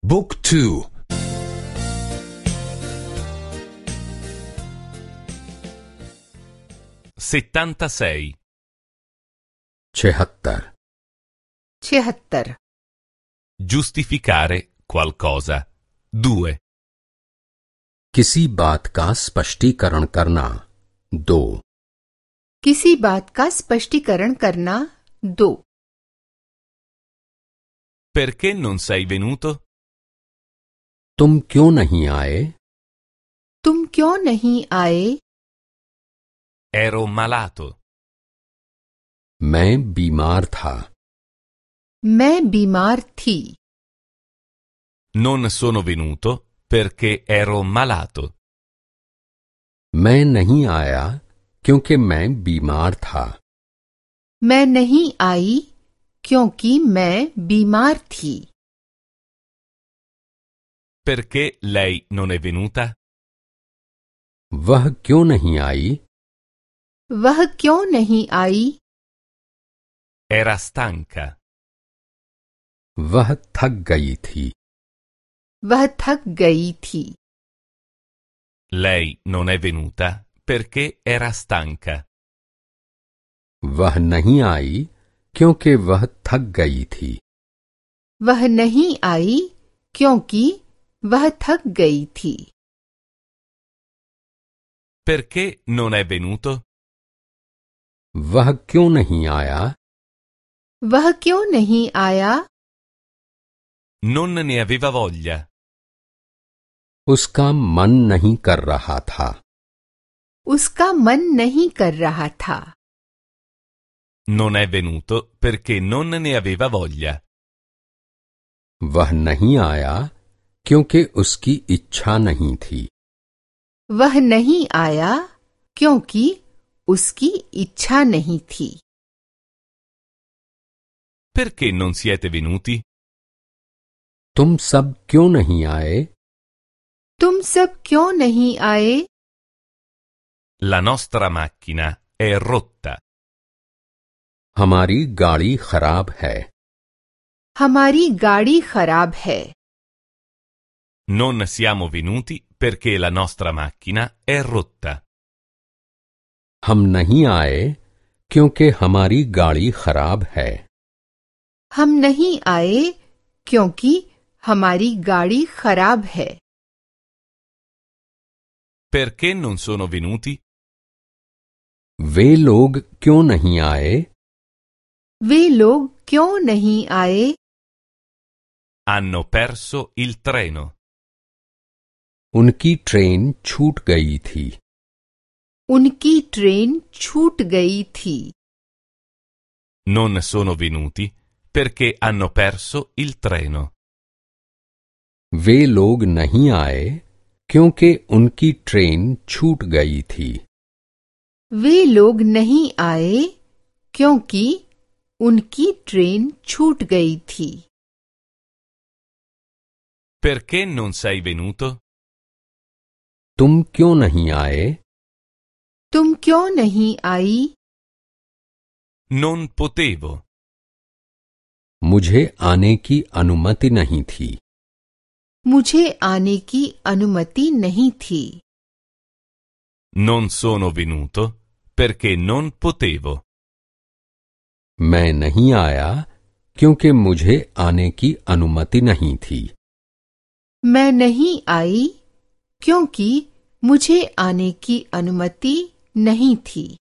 บุ๊กทู 76 76 Giustificare qualcosa 2 किसी बात का स्पष्टीकरण करना 2 किसी बात का स्पष्टीकरण करना 2 Perché non sei venuto? तुम क्यों नहीं आए? तुम क्यों नहीं आए? Ero malato. मैं बीमार था। मैं बीमार थी। Non sono venuto perché ero malato. मैं नहीं आया क्योंकि मैं बीमार था। मैं नहीं आई क्योंकि मैं बीमार थी। Perché lei non è venuta? वह क्यों नहीं आई? वह क्यों नहीं आई? Era stanca. वह थक गई थी। वह थक गई थी। Lei non è venuta perché era stanca. वह नहीं आई क्योंकि वह थक गई थी। वह नहीं आई क्योंकि वह थक गई थी। Perché non è venuto? वह क्यों नहीं आया? वह क्यों नहीं आया? Non ne aveva voglia. उसका मन नहीं कर रहा था। उसका मन नहीं कर रहा था। Non è venuto perché non ne aveva voglia. वह नहीं आया क्योंकि उसकी इच्छा नहीं थी। वह नहीं आया क्योंकि उसकी इच्छा नहीं थी। Perché non siete venuti? तुम सब क्यों नहीं आए? तुम सब क्यों नहीं आए? La nostra macchina è rotta. हमारी गाड़ी खराब है। हमारी गाड़ी खराब है। Non siamo venuti perché la nostra macchina è rotta. हम नहीं आए क्योंकि हमारी गाड़ी खराब है। हम नहीं आए क्योंकि हमारी गाड़ी खराब है। Perché non sono venuti? वे लोग क्यों नहीं आए? वे लोग क्यों नहीं आए? Hanno perso il treno. उनकी ट्रेन छूट गई थी। उनकी ट्रेन छूट गई थी। Non sono venuti perché hanno perso il treno. वे लोग नहीं आए क्योंकि उनकी ट्रेन छूट गई थी। वे लोग नहीं आए क्योंकि उनकी ट्रेन छूट गई थी। Perché non sei venuto? तुम क्यों नहीं आए? तुम क्यों नहीं आई? Non potevo. मुझे आने की अनुमति नहीं थी। मुझे आने की अनुमति नहीं थी। Non sono venuto perché non potevo. मैं नहीं आया क्योंकि मुझे आने की अनुमति नहीं थी। मैं नहीं आई क्योंकि मुझे आने की अनुमति नहीं थी।